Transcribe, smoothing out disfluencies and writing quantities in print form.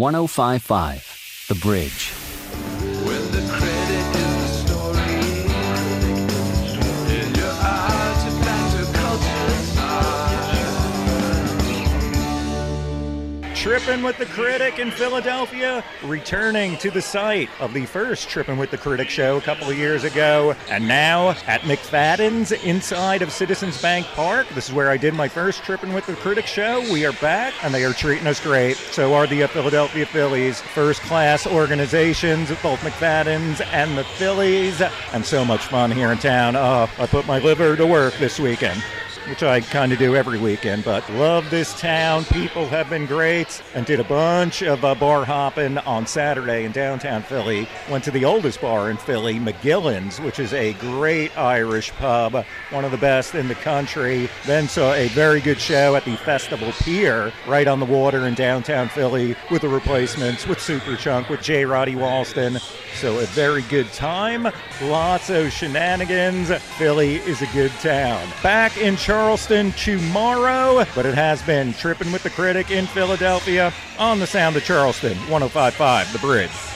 105.5 The Bridge. When the credit is the story, in your eyes, your counterculture side. Trippin' with the Critic in Philadelphia, returning to the site of the first Trippin' with the Critic show a couple of years ago, and now at McFadden's inside of Citizens Bank Park. This is where I did my first Trippin' with the Critic show. We are back, and they are treating us great. So are the Philadelphia Phillies, first-class organizations, both McFadden's and the Phillies, and so much fun here in town. I put my liver to work this weekend, which I kind of do every weekend, but love this town. People have been great, and did a bunch of bar hopping on Saturday in downtown Philly. Went to the oldest bar in Philly, McGillen's, which is a great Irish pub, one of the best in the country. Then saw a very good show at the Festival Pier, right on the water in downtown Philly, with the Replacements, with Superchunk, with J. Roddy Walston. So a very good time, lots of shenanigans. Philly is a good town. Back in Charleston tomorrow, but it has been Trippin' with the Critic in Philadelphia on the Sound of Charleston, 105.5 The Bridge.